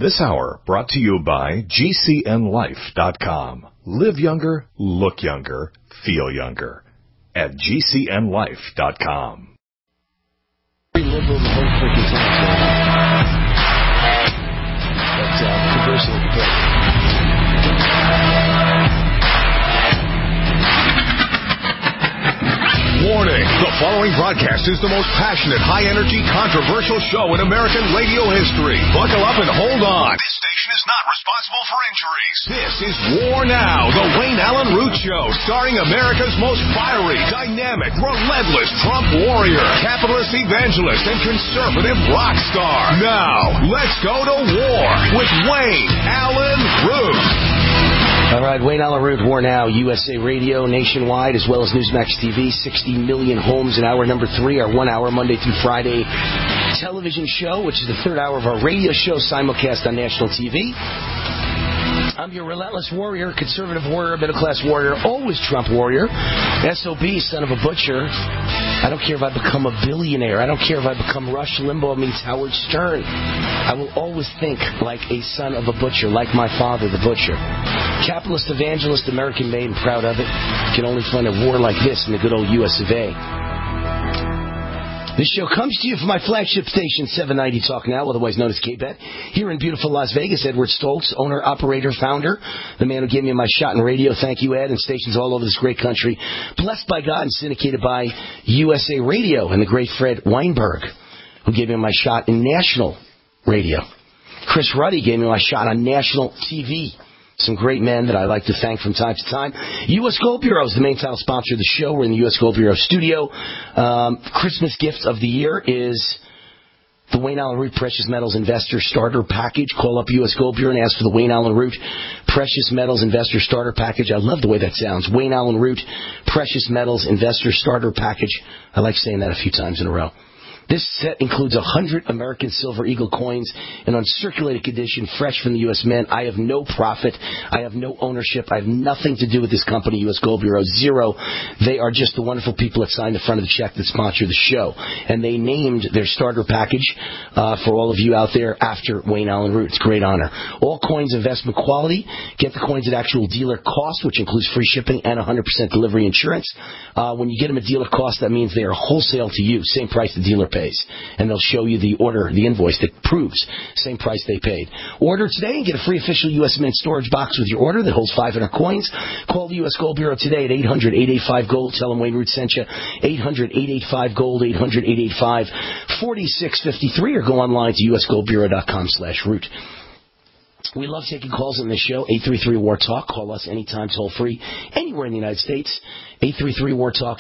This hour brought to you by GCNLife.com. Live younger, look younger, feel younger. At GCNLife.com. Very liberal the whole freaking time. But conversely, great. Warning, the following broadcast is the most passionate, high-energy, controversial show in American radio history. Buckle up and hold on. This station is not responsible for injuries. This is War Now, the Wayne Allen Root Show, starring America's most fiery, dynamic, relentless Trump warrior, capitalist evangelist, and conservative rock star. Now, let's go to war with Wayne Allen Root. All right, Wayne Allen Root, War Now, USA Radio, nationwide, as well as Newsmax TV, 60 million homes in hour number 3, our 1 hour Monday through Friday television show, which is the third hour of our radio show, simulcast on national TV. I'm your relentless warrior, conservative warrior, middle-class warrior, always Trump warrior, SOB, son of a butcher. I don't care if I become a billionaire. I don't care if I become Rush Limbaugh meets Howard Stern. I will always think like a son of a butcher, like my father, the butcher. Capitalist evangelist, American-made, and proud of it. You can only find a war like this in the good old US of A. This show comes to you from my flagship station, 790 Talk Now, otherwise known as K-Bet. Here in beautiful Las Vegas, Edward Stoltz, owner, operator, founder, the man who gave me my shot in radio. Thank you, Ed, and stations all over this great country. Blessed by God and syndicated by USA Radio and the great Fred Weinberg, who gave me my shot in national radio. Chris Ruddy gave me my shot on national TV. Some great men that I like to thank from time to time. U.S. Gold Bureau is the main title sponsor of the show. We're in the U.S. Gold Bureau studio. Christmas gift of the year is the Wayne Allen Root Precious Metals Investor Starter Package. Call up U.S. Gold Bureau and ask for the Wayne Allen Root Precious Metals Investor Starter Package. I love the way that sounds. Wayne Allen Root Precious Metals Investor Starter Package. I like saying that a few times in a row. This set includes 100 American Silver Eagle coins in uncirculated condition, fresh from the U.S. Mint. I have no profit. I have no ownership. I have nothing to do with this company, U.S. Gold Bureau. Zero. They are just the wonderful people that signed the front of the check that sponsor the show. And they named their starter package for all of you out there after Wayne Allen Root. It's a great honor. All coins investment quality. Get the coins at actual dealer cost, which includes free shipping and 100% delivery insurance. When you get them at dealer cost, that means they are wholesale to you. Same price the dealer pays. And they'll show you the order, the invoice that proves same price they paid. Order today and get a free official U.S. Mint storage box with your order that holds 500 coins. Call the U.S. Gold Bureau today at 800-885-GOLD. Tell them Wayne Root sent you. 800-885-GOLD, 800-885-4653, or go online to usgoldbureau.com/root. We love taking calls on this show. 833-WAR-TALK. Call us anytime, toll free, anywhere in the United States. 833-WAR-TALK,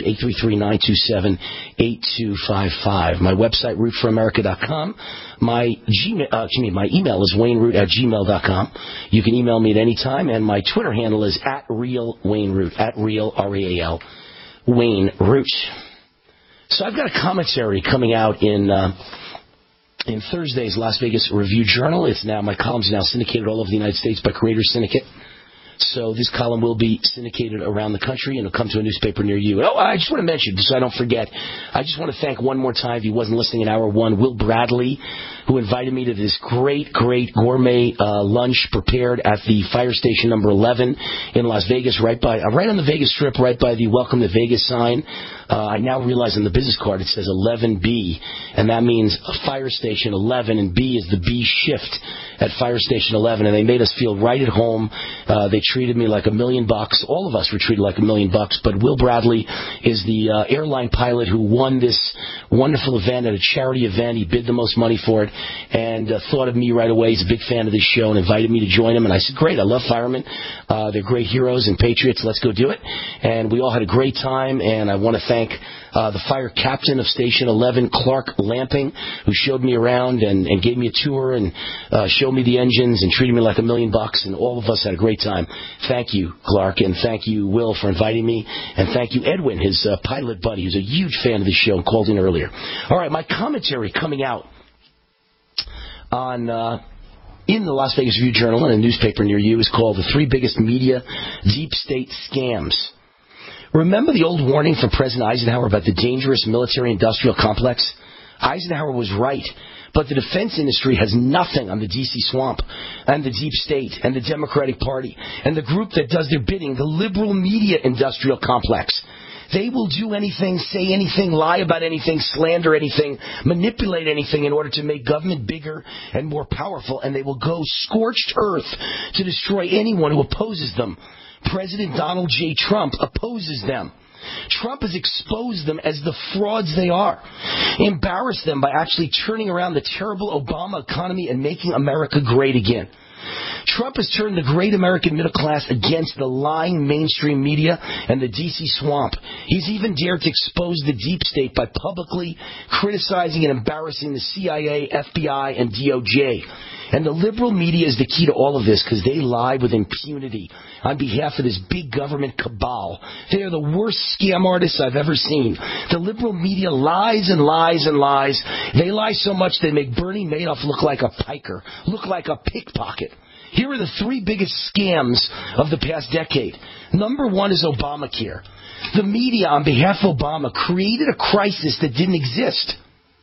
833-927-8255. My website, rootforamerica.com. My email is wayneroot@gmail.com. You can email me at any time, and my Twitter handle is @RealWayneRoot, @Real, R-E-A-L, Wayne Root. So I've got a commentary coming out in Thursday's Las Vegas Review-Journal. My columns are now syndicated all over the United States by Creator Syndicate. So this column will be syndicated around the country, and it'll come to a newspaper near you. Oh, I just want to mention, so I don't forget, I just want to thank one more time, if he wasn't listening in hour one, Will Bradley, who invited me to this great gourmet lunch prepared at the fire station number 11 in Las Vegas, right on the Vegas Strip, right by the Welcome to Vegas sign. I now realize on the business card it says 11B, and that means fire station 11, and B is the B shift at fire station 11, and they made us feel right at home. They treated me like $1 million. All of us were treated like $1 million, but Will Bradley is the airline pilot who won this wonderful event at a charity event. He bid the most money for it and thought of me right away. He's a big fan of this show and invited me to join him, and I said, great, I love firemen. They're great heroes and patriots. Let's go do it. And we all had a great time, and I want to thank the fire captain of Station 11, Clark Lamping, who showed me around and gave me a tour and showed me the engines and treated me like $1 million, and all of us had a great time. Thank you, Clark, and thank you, Will, for inviting me, and thank you, Edwin, his pilot buddy, who's a huge fan of the show and called in earlier. All right, my commentary coming out on in the Las Vegas Review-Journal and a newspaper near you is called The Three Biggest Media Deep State Scams. Remember the old warning from President Eisenhower about the dangerous military-industrial complex? Eisenhower was right. But the defense industry has nothing on the D.C. swamp and the deep state and the Democratic Party and the group that does their bidding, the liberal media industrial complex. They will do anything, say anything, lie about anything, slander anything, manipulate anything in order to make government bigger and more powerful, and they will go scorched earth to destroy anyone who opposes them. President Donald J. Trump opposes them. Trump has exposed them as the frauds they are, embarrassed them by actually turning around the terrible Obama economy and making America great again. Trump has turned the great American middle class against the lying mainstream media and the D.C. swamp. He's even dared to expose the deep state by publicly criticizing and embarrassing the CIA, FBI, and DOJ. And the liberal media is the key to all of this because they lie with impunity on behalf of this big government cabal. They are the worst scam artists I've ever seen. The liberal media lies and lies and lies. They lie so much they make Bernie Madoff look like a piker, look like a pickpocket. Here are the three biggest scams of the past decade. Number one is Obamacare. The media, on behalf of Obama, created a crisis that didn't exist.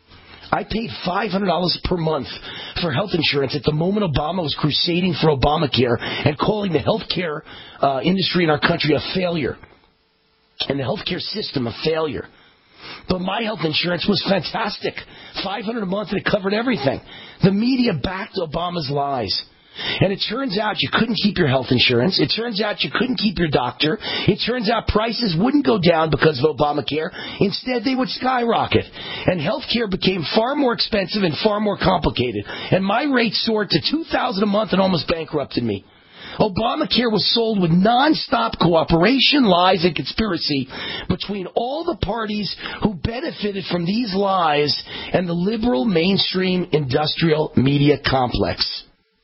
I paid $500 per month for health insurance at the moment Obama was crusading for Obamacare and calling the healthcare industry in our country a failure and the healthcare system a failure. But my health insurance was fantastic. $500 a month and it covered everything. The media backed Obama's lies. And it turns out you couldn't keep your health insurance. It turns out you couldn't keep your doctor. It turns out prices wouldn't go down because of Obamacare. Instead, they would skyrocket. And health care became far more expensive and far more complicated. And my rate soared to $2,000 a month and almost bankrupted me. Obamacare was sold with nonstop cooperation, lies, and conspiracy between all the parties who benefited from these lies and the liberal mainstream industrial media complex.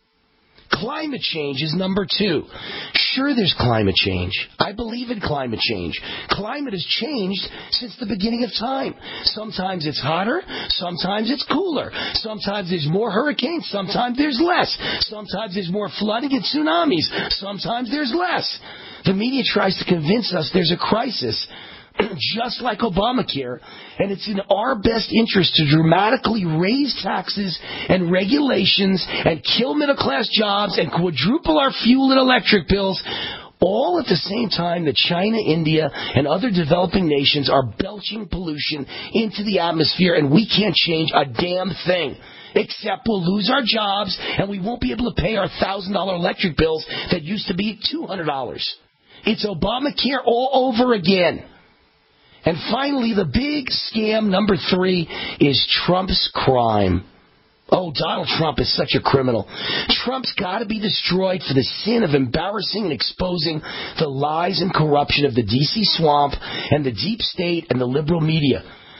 Climate change is number two. Sure, there's climate change. I believe in climate change. Climate has changed since the beginning of time. Sometimes it's hotter. Sometimes it's cooler. Sometimes there's more hurricanes. Sometimes there's less. Sometimes there's more flooding and tsunamis. Sometimes there's less. The media tries to convince us there's a crisis, just like Obamacare, and it's in our best interest to dramatically raise taxes and regulations and kill middle-class jobs and quadruple our fuel and electric bills, all at the same time that China, India, and other developing nations are belching pollution into the atmosphere, and we can't change a damn thing. Except we'll lose our jobs, and we won't be able to pay our $1,000 electric bills that used to be $200. It's Obamacare all over again. And finally, the big scam number three is Trump's crime. Oh, Donald Trump is such a criminal. Trump's got to be destroyed for the sin of embarrassing and exposing the lies and corruption of the D.C. swamp and the deep state and the liberal media.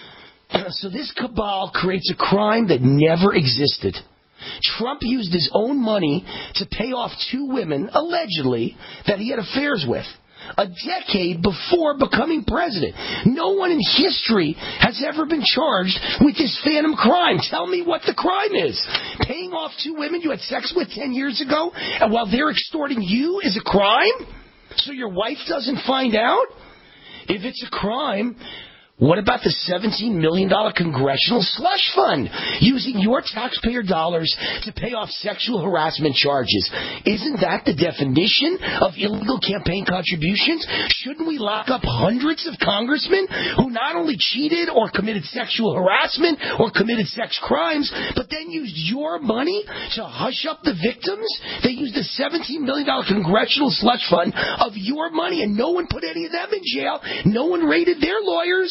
So this cabal creates a crime that never existed. Trump used his own money to pay off two women, allegedly, that he had affairs with. A decade before becoming president. No one in history has ever been charged with this phantom crime. Tell me what the crime is. Paying off two women you had sex with 10 years ago, and while they're extorting you is a crime? So your wife doesn't find out? If it's a crime, what about the $17 million congressional slush fund using your taxpayer dollars to pay off sexual harassment charges? Isn't that the definition of illegal campaign contributions? Shouldn't we lock up hundreds of congressmen who not only cheated or committed sexual harassment or committed sex crimes, but then used your money to hush up the victims? They used the $17 million congressional slush fund of your money, and no one put any of them in jail. No one raided their lawyers.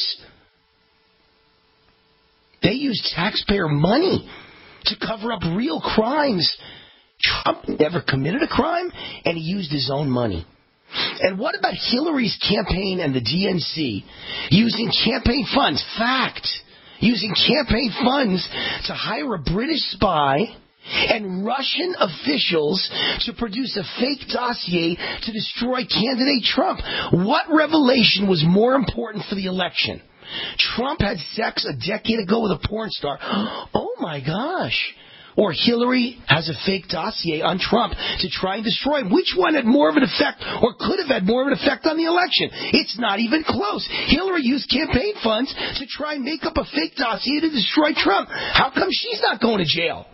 They used taxpayer money to cover up real crimes. Trump never committed a crime, and he used his own money. And what about Hillary's campaign and the DNC using campaign funds? Fact. Using campaign funds to hire a British spy and Russian officials to produce a fake dossier to destroy candidate Trump. What revelation was more important for the election? Trump had sex a decade ago with a porn star. Oh my gosh. or Hillary has a fake dossier on Trump to try and destroy him. Which one had more of an effect or could have had more of an effect on the election? It's not even close. Hillary used campaign funds to try and make up a fake dossier to destroy Trump. How come she's not going to jail?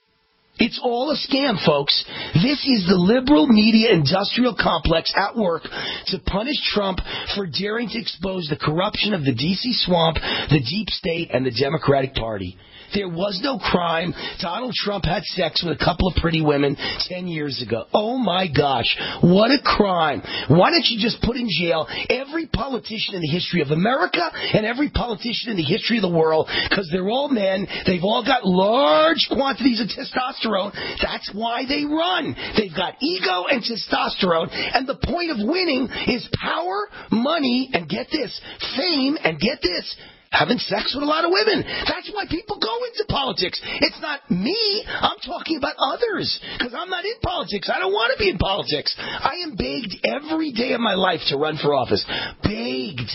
It's all a scam, folks. This is the liberal media industrial complex at work to punish Trump for daring to expose the corruption of the D.C. swamp, the deep state, and the Democratic Party. There was no crime. Donald Trump had sex with a couple of pretty women 10 years ago. Oh, my gosh. What a crime. Why don't you just put in jail every politician in the history of America and every politician in the history of the world? Because they're all men. They've all got large quantities of testosterone. That's why they run. They've got ego and testosterone. And the point of winning is power, money, and get this, fame, and get this, having sex with a lot of women. That's why people go into politics. It's not me. I'm talking about others. Because I'm not in politics. I don't want to be in politics. I am begged every day of my life to run for office. Begged.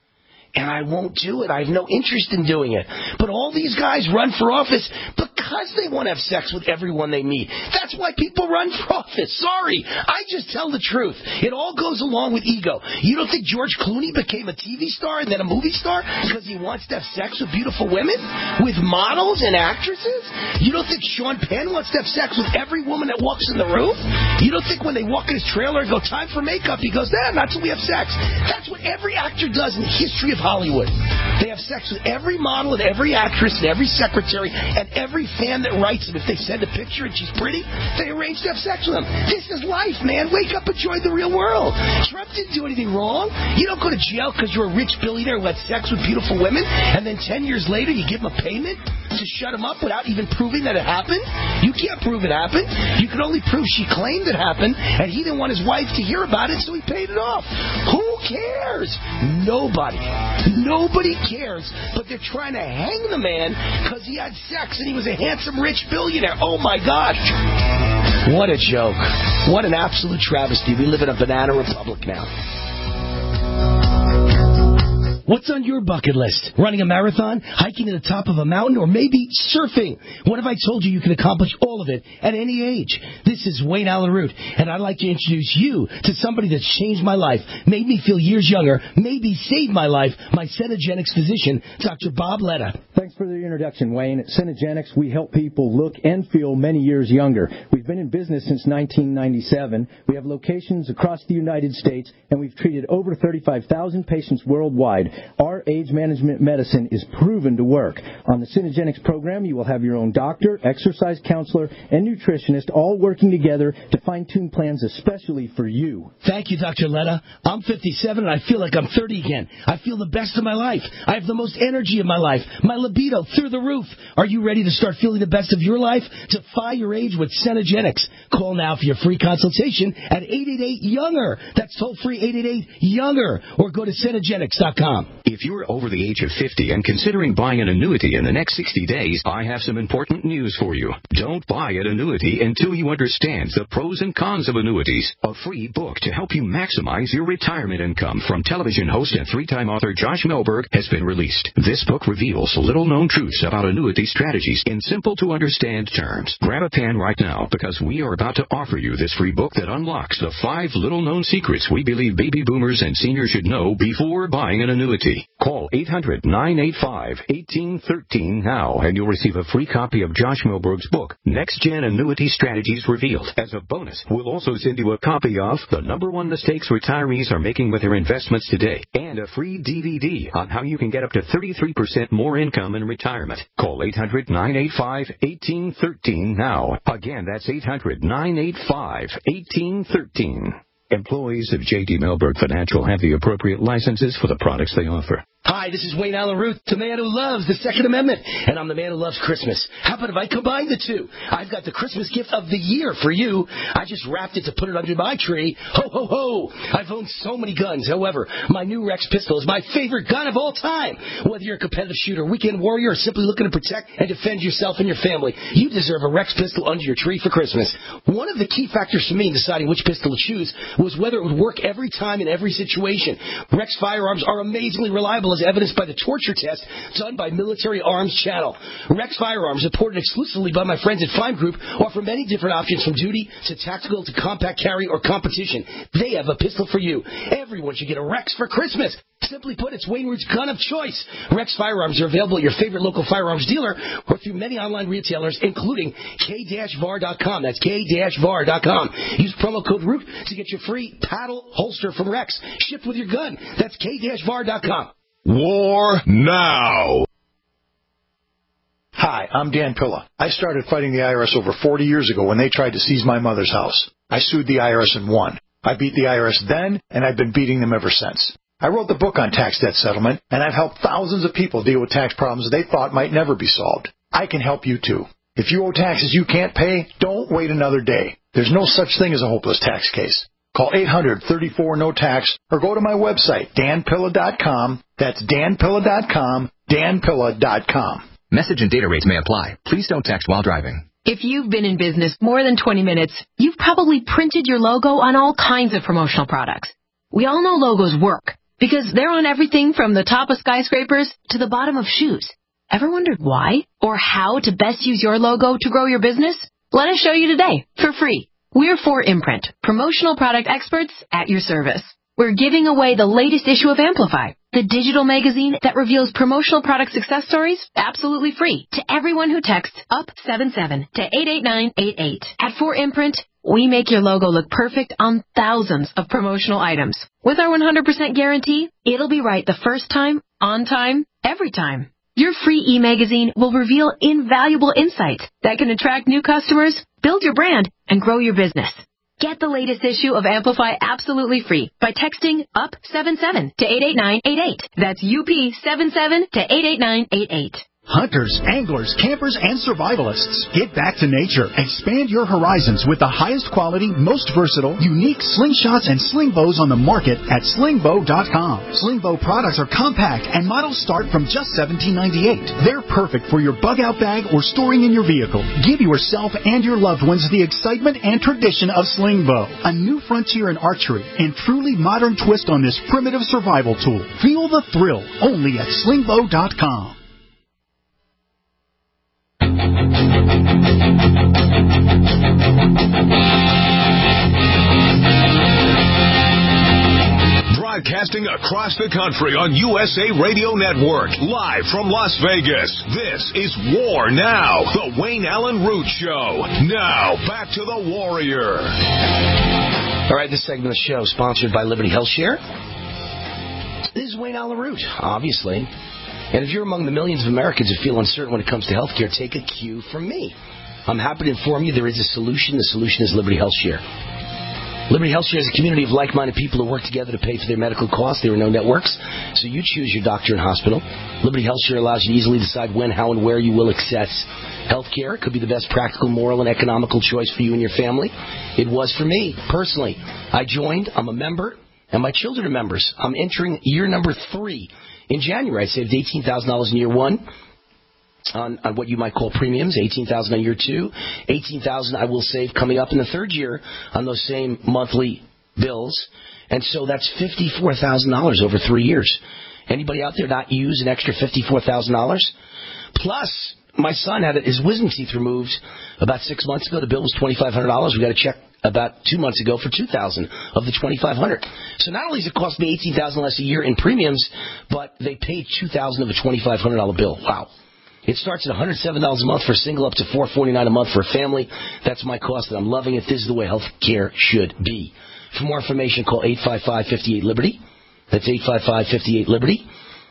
And I won't do it. I have no interest in doing it. But all these guys run for office because they want to have sex with everyone they meet. That's why people run for office. Sorry. I just tell the truth. It all goes along with ego. You don't think George Clooney became a TV star and then a movie star because he wants to have sex with beautiful women? With models and actresses? You don't think Sean Penn wants to have sex with every woman that walks in the room? You don't think when they walk in his trailer and go, time for makeup, he goes, not till we have sex. That's what every actor does in the history of Hollywood. They have sex with every model and every actress and every secretary and every fan that writes them. If they send a picture and she's pretty, they arrange to have sex with them. This is life, man. Wake up, enjoy the real world. Trump didn't do anything wrong. You don't go to jail because you're a rich billionaire who had sex with beautiful women, and then 10 years later you give him a payment to shut him up without even proving that it happened. You can't prove it happened. You can only prove she claimed it happened, and he didn't want his wife to hear about it, so he paid it off. Who cares? Nobody. Nobody cares, but they're trying to hang the man because he had sex and he was a handsome, rich billionaire. Oh, my gosh. What a joke. What an absolute travesty. We live in a banana republic now. What's on your bucket list? Running a marathon, hiking to the top of a mountain, or maybe surfing? What if I told you can accomplish all of it at any age? This is Wayne Allyn Root, and I'd like to introduce you to somebody that's changed my life, made me feel years younger, maybe saved my life, my Cenegenics physician, Dr. Bob Letta. Thanks for the introduction, Wayne. At Cenegenics, we help people look and feel many years younger. We've been in business since 1997. We have locations across the United States, and we've treated over 35,000 patients worldwide. Our age management medicine is proven to work. On the Cenegenics program, you will have your own doctor, exercise counselor, and nutritionist all working together to fine-tune plans especially for you. Thank you, Dr. Letta. I'm 57 and I feel like I'm 30 again. I feel the best of my life. I have the most energy of my life. My libido through the roof. Are you ready to start feeling the best of your life? Defy your age with Cenegenics. Call now for your free consultation at 888-YOUNGER. That's toll-free 888-YOUNGER. Or go to Cenegenics.com. If you're over the age of 50 and considering buying an annuity in the next 60 days, I have some important news for you. Don't buy an annuity until you understand the pros and cons of annuities. A free book to help you maximize your retirement income from television host and three-time author Josh Melberg has been released. This book reveals little-known truths about annuity strategies in simple-to-understand terms. Grab a pen right now because we are about to offer you this free book that unlocks the 5 little-known secrets we believe baby boomers and seniors should know before buying an annuity. Call 800-985-1813 now, and you'll receive a free copy of Josh Melberg's book, Next Gen Annuity Strategies Revealed. As a bonus, we'll also send you a copy of The #1 Mistakes Retirees Are Making with Their Investments Today, and a free DVD on how you can get up to 33% more income in retirement. Call 800-985-1813 now. Again, that's 800-985-1813. Employees of J.D. Melberg Financial have the appropriate licenses for the products they offer. Hi, this is Wayne Allyn Root, the man who loves the Second Amendment, and I'm the man who loves Christmas. How about if I combine the two? I've got the Christmas gift of the year for you. I just wrapped it to put it under my tree. Ho, ho, ho! I've owned so many guns. However, my new Rex pistol is my favorite gun of all time. Whether you're a competitive shooter, weekend warrior, or simply looking to protect and defend yourself and your family, you deserve a Rex pistol under your tree for Christmas. One of the key factors for me in deciding which pistol to choose was whether it would work every time in every situation. Rex firearms are amazingly reliable level as evidenced by the torture test done by Military Arms Channel. Rex Firearms, imported exclusively by my friends at Fine Group, offer many different options from duty to tactical to compact carry or competition. They have a pistol for you. Everyone should get a Rex for Christmas. Simply put, it's Wayne Root's gun of choice. Rex Firearms are available at your favorite local firearms dealer or through many online retailers, including k-var.com. That's k-var.com. Use promo code ROOT to get your free paddle holster from Rex, shipped with your gun. That's k-var.com. War now. Hi, I'm Dan Pilla. I started fighting the IRS over 40 years ago when they tried to seize my mother's house. I sued the IRS and won. I beat the IRS then, and I've been beating them ever since. I wrote the book on tax debt settlement, and I've helped thousands of people deal with tax problems they thought might never be solved. I can help you, too. If you owe taxes you can't pay, don't wait another day. There's no such thing as a hopeless tax case. Call 800-34-NO-TAX or go to my website, danpilla.com. That's danpilla.com, danpilla.com. Message and data rates may apply. Please don't text while driving. If you've been in business more than 20 minutes, you've probably printed your logo on all kinds of promotional products. We all know logos work because they're on everything from the top of skyscrapers to the bottom of shoes. Ever wondered why or how to best use your logo to grow your business? Let us show you today for free. We're 4imprint, promotional product experts at your service. We're giving away the latest issue of Amplify, the digital magazine that reveals promotional product success stories absolutely free to everyone who texts UP77 to 88988. At 4imprint, we make your logo look perfect on thousands of promotional items. With our 100% guarantee, it'll be right the first time, on time, every time. Your free e-magazine will reveal invaluable insights that can attract new customers, build your brand, and grow your business. Get the latest issue of Amplify absolutely free by texting UP77 to 88988. That's UP77 to 88988. Hunters, anglers, campers, and survivalists. Get back to nature. Expand your horizons with the highest quality, most versatile, unique slingshots and sling bows on the market at slingbow.com. Slingbow products are compact and models start from just $17.98. They're perfect for your bug-out bag or storing in your vehicle. Give yourself and your loved ones the excitement and tradition of Slingbow, a new frontier in archery and truly modern twist on this primitive survival tool. Feel the thrill only at slingbow.com. Broadcasting across the country on USA Radio Network, live from Las Vegas. This is War Now, the Wayne Allen Root Show. Now, back to the Warrior. All right, this segment of the show is sponsored by Liberty Health Share. This is Wayne Allen Root, obviously. And if you're among the millions of Americans who feel uncertain when it comes to health care, take a cue from me. I'm happy to inform you there is a solution. The solution is Liberty Health Share. Liberty Health Share is a community of like-minded people who work together to pay for their medical costs. There are no networks, so you choose your doctor and hospital. Liberty Health Share allows you to easily decide when, how, and where you will access health care. It could be the best practical, moral, and economical choice for you and your family. It was for me, personally. I joined. I'm a member, and my children are members. I'm entering year number 3. In January, I saved $18,000 in year 1 on what you might call premiums, $18,000 in year 2, $18,000 I will save coming up in the 3rd year on those same monthly bills. And so that's $54,000 over 3 years. Anybody out there not use an extra $54,000? Plus, my son had his wisdom teeth removed about 6 months ago. The bill was $2,500. We got a check about 2 months ago for $2,000 of the $2,500. So not only does it cost me $18,000 less a year in premiums, but they paid $2,000 of a $2,500 bill. Wow. It starts at $107 a month for a single, up to $449 a month for a family. That's my cost, and I'm loving it. This is the way health care should be. For more information, call 855-58-LIBERTY. That's 855-58-LIBERTY.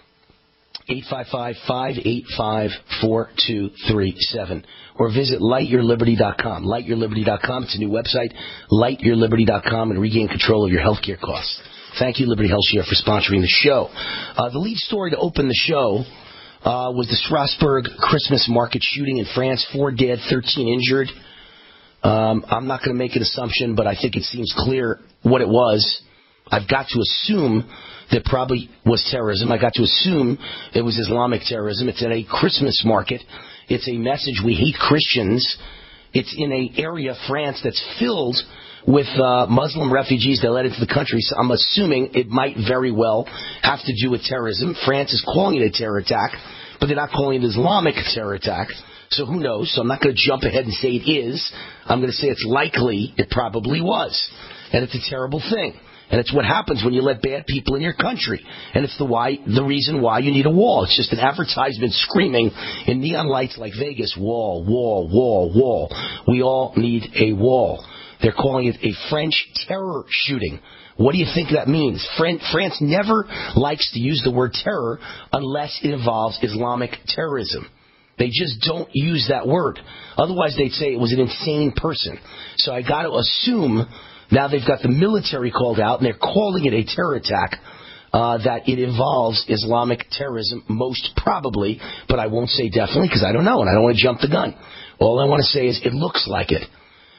855-585-4237. Or visit lightyourliberty.com. Lightyourliberty.com. It's a new website. Lightyourliberty.com, and regain control of your health care costs. Thank you, Liberty Health Share, for sponsoring the show. The lead story to open the show was the Strasbourg Christmas market shooting in France. 4 dead, 13 injured. I'm not going to make an assumption, but I think it seems clear what it was. I've got to assume that probably was terrorism. I got to assume it was Islamic terrorism. It's at a Christmas market. It's a message. We hate Christians. It's in an area, France, that's filled with Muslim refugees they let into the country. So I'm assuming it might very well have to do with terrorism. France is calling it a terror attack, but they're not calling it an Islamic terror attack. So who knows? So I'm not going to jump ahead and say it is. I'm going to say it's likely it probably was. And it's a terrible thing. And it's what happens when you let bad people in your country. And it's the reason why you need a wall. It's just an advertisement screaming in neon lights like Vegas, wall, wall, wall, wall. We all need a wall. They're calling it a French terror shooting. What do you think that means? France never likes to use the word terror unless it involves Islamic terrorism. They just don't use that word. Otherwise, they'd say it was an insane person. So I got to assume now they've got the military called out, and they're calling it a terror attack, that it involves Islamic terrorism, most probably, but I won't say definitely because I don't know, and I don't want to jump the gun. All I want to say is it looks like it.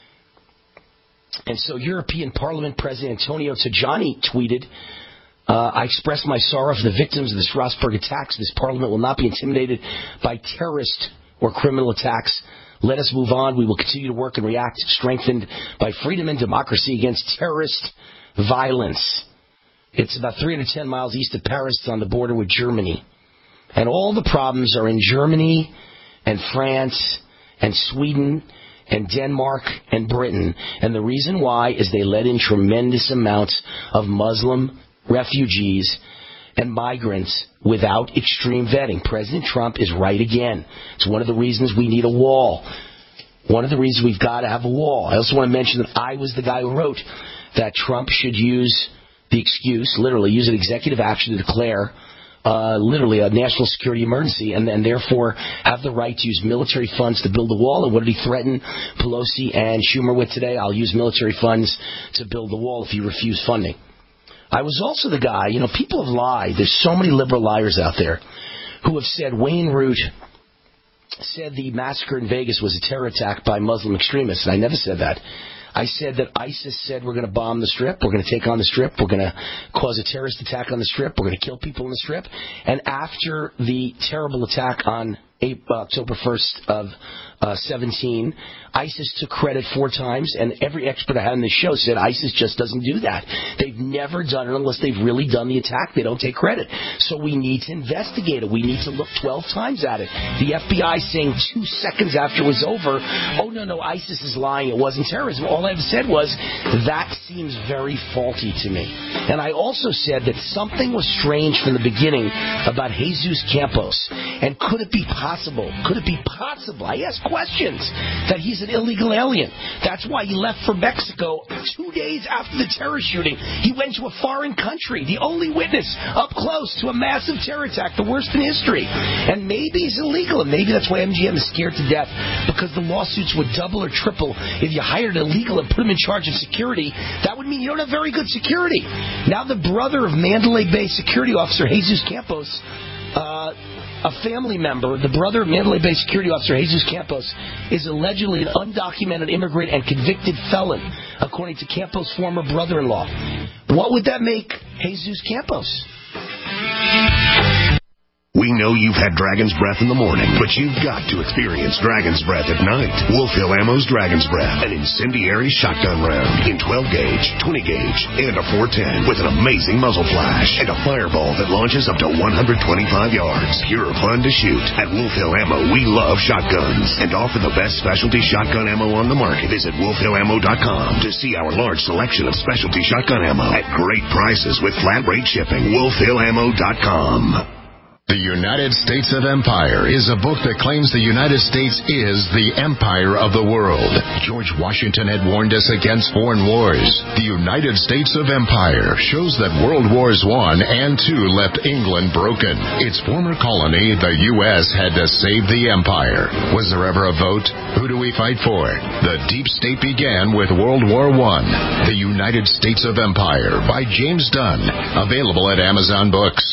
And so European Parliament President Antonio Tajani tweeted, I express my sorrow for the victims of the Strasbourg attacks. This Parliament will not be intimidated by terrorist or criminal attacks. Let us move on. We will continue to work and react, strengthened by freedom and democracy against terrorist violence. It's about 310 miles east of Paris. It's on the border with Germany. And all the problems are in Germany and France and Sweden and Denmark and Britain. And the reason why is they let in tremendous amounts of Muslim refugees and migrants without extreme vetting. President Trump is right again. It's one of the reasons we need a wall. One of the reasons we've got to have a wall. I also want to mention that I was the guy who wrote that Trump should use the excuse, literally use an executive action to declare literally a national security emergency and therefore have the right to use military funds to build a wall. And what did he threaten Pelosi and Schumer with today? I'll use military funds to build the wall if you refuse funding. I was also the guy, people have lied. There's so many liberal liars out there who have said Wayne Root said the massacre in Vegas was a terror attack by Muslim extremists, and I never said that. I said that ISIS said we're going to bomb the Strip, we're going to take on the Strip, we're going to cause a terrorist attack on the Strip, we're going to kill people in the Strip. And after the terrible attack on October 1st of 17, ISIS took credit 4 times, and every expert I had on this show said ISIS just doesn't do that. They've never done it unless they've really done the attack. They don't take credit. So we need to investigate it. We need to look 12 times at it. The FBI saying 2 seconds after it was over, oh, no, ISIS is lying. It wasn't terrorism. All I said was, that seems very faulty to me. And I also said that something was strange from the beginning about Jesus Campos. And could it be possible? I asked questions that he's an illegal alien. That's why he left for Mexico 2 days after the terror shooting. He went to a foreign country, the only witness up close to a massive terror attack, the worst in history. And maybe he's illegal, and maybe that's why MGM is scared to death, because the lawsuits would double or triple if you hired an illegal and put him in charge of security. That would mean you don't have very good security. Now the brother of Mandalay Bay security officer Jesus Campos, a family member, the brother of Mandalay Bay security officer Jesus Campos, is allegedly an undocumented immigrant and convicted felon, according to Campos' former brother-in-law. What would that make Jesus Campos? We know you've had Dragon's Breath in the morning, but you've got to experience Dragon's Breath at night. Wolf Hill Ammo's Dragon's Breath, an incendiary shotgun round in 12-gauge, 20-gauge, and a 410 with an amazing muzzle flash and a fireball that launches up to 125 yards. Pure fun to shoot. At Wolf Hill Ammo, we love shotguns and offer the best specialty shotgun ammo on the market. Visit wolfhillammo.com to see our large selection of specialty shotgun ammo at great prices with flat rate shipping. wolfhillammo.com. The United States of Empire is a book that claims the United States is the empire of the world. George Washington had warned us against foreign wars. The United States of Empire shows that World Wars I and II left England broken. Its former colony, the U.S., had to save the empire. Was there ever a vote? Who do we fight for? The deep state began with World War I. The United States of Empire by James Dunn. Available at Amazon Books.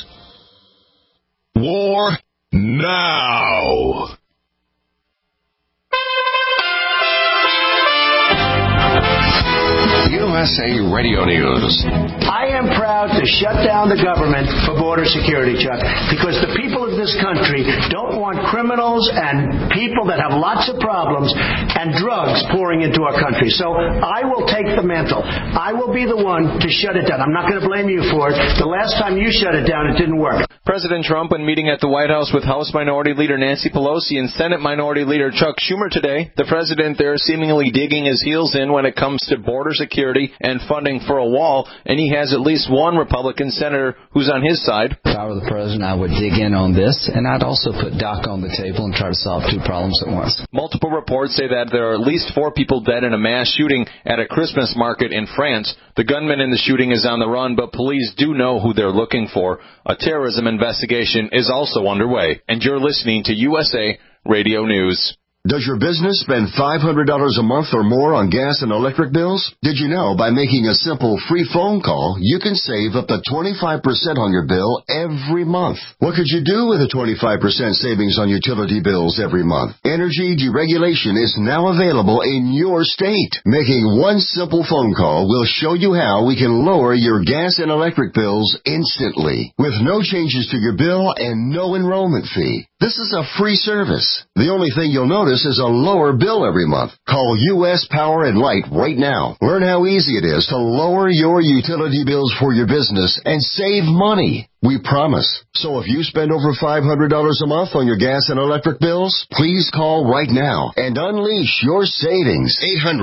War now. You USA Radio News. I am proud to shut down the government for border security, Chuck, because the people of this country don't want criminals and people that have lots of problems and drugs pouring into our country. So I will take the mantle. I will be the one to shut it down. I'm not going to blame you for it. The last time you shut it down, it didn't work. President Trump, when meeting at the White House with House Minority Leader Nancy Pelosi and Senate Minority Leader Chuck Schumer today, the president there seemingly digging his heels in when it comes to border security and funding for a wall, and he has at least one Republican senator who's on his side. If I were the president, I would dig in on this, and I'd also put DACA on the table and try to solve two problems at once. Multiple reports say that there are at least 4 people dead in a mass shooting at a Christmas market in France. The gunman in the shooting is on the run, but police do know who they're looking for. A terrorism investigation is also underway. And you're listening to USA Radio News. Does your business spend $500 a month or more on gas and electric bills? Did you know by making a simple free phone call, you can save up to 25% on your bill every month? What could you do with a 25% savings on utility bills every month? Energy deregulation is now available in your state. Making one simple phone call will show you how we can lower your gas and electric bills instantly, with no changes to your bill and no enrollment fee. This is a free service. The only thing you'll notice is a lower bill every month. Call U.S. Power and Light right now. Learn how easy it is to lower your utility bills for your business and save money. We promise. So if you spend over $500 a month on your gas and electric bills, please call right now and unleash your savings.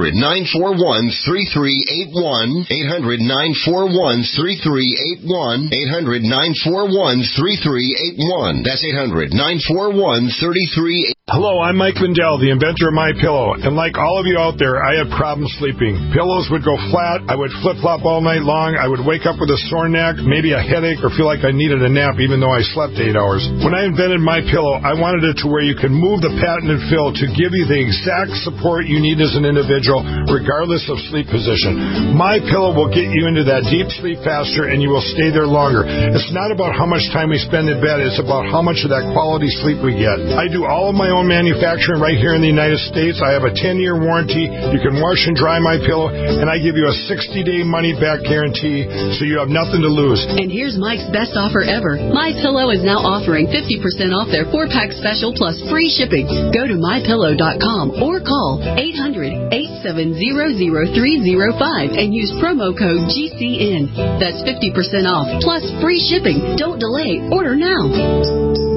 800-941-3381. 800-941-3381. 800-941-3381. That's 800-941-3381. Hello, I'm Mike Lindell, the inventor of MyPillow, and like all of you out there, I had problems sleeping. Pillows would go flat, I would flip-flop all night long, I would wake up with a sore neck, maybe a headache, or feel like I needed a nap even though I slept 8 hours. When I invented MyPillow, I wanted it to where you can move the patented fill to give you the exact support you need as an individual, regardless of sleep position. MyPillow will get you into that deep sleep faster, and you will stay there longer. It's not about how much time we spend in bed, it's about how much of that quality sleep we get. I do all of my own manufacturing right here in the United States. I have a 10-year warranty. You can wash and dry MyPillow, and I give you a 60-day money-back guarantee, so you have nothing to lose. And here's Mike's best offer ever. MyPillow is now offering 50% off their 4-pack special plus free shipping. Go to MyPillow.com or call 800-870-0305 and use promo code GCN. That's 50% off plus free shipping. Don't delay. Order now.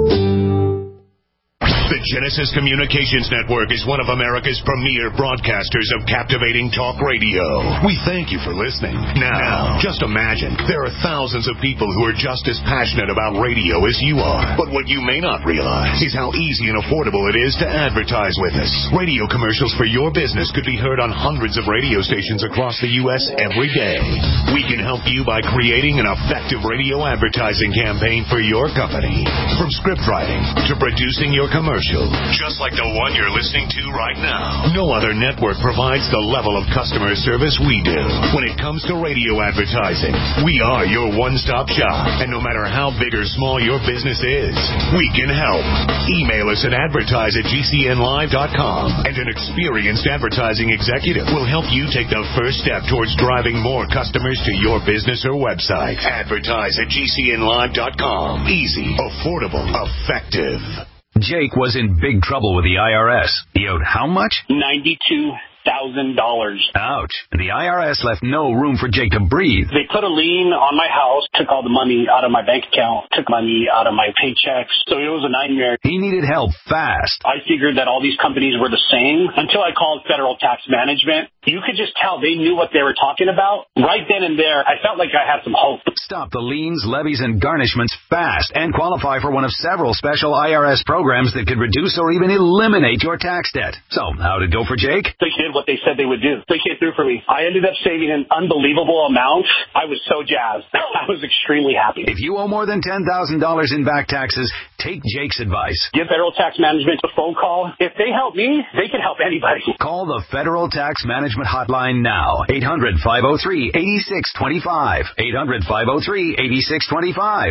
The Genesis Communications Network is one of America's premier broadcasters of captivating talk radio. We thank you for listening. Now, just imagine, there are thousands of people who are just as passionate about radio as you are. But what you may not realize is how easy and affordable it is to advertise with us. Radio commercials for your business could be heard on hundreds of radio stations across the U.S. every day. We can help you by creating an effective radio advertising campaign for your company. From script writing to producing your commercial, just like the one you're listening to right now. No other network provides the level of customer service we do. When it comes to radio advertising, we are your one-stop shop. And no matter how big or small your business is, we can help. Email us at advertise@gcnlive.com, and an experienced advertising executive will help you take the first step towards driving more customers to your business or website. Advertise@gcnlive.com. Easy, affordable, effective. Jake was in big trouble with the IRS. He owed how much? $92,000. Ouch. And the IRS left no room for Jake to breathe. They put a lien on my house, took all the money out of my bank account, took money out of my paychecks. So it was a nightmare. He needed help fast. I figured that all these companies were the same until I called Federal Tax Management. You could just tell they knew what they were talking about. Right then and there, I felt like I had some hope. Stop the liens, levies, and garnishments fast and qualify for one of several special IRS programs that could reduce or even eliminate your tax debt. So, how'd it go for Jake? They did what they said they would do. They came through for me. I ended up saving an unbelievable amount. I was so jazzed. I was extremely happy. If you owe more than $10,000 in back taxes, take Jake's advice. Give Federal Tax Management a phone call. If they help me, they can help anybody. Call the Federal Tax Management hotline now. 800-503-8625. 800-503-8625.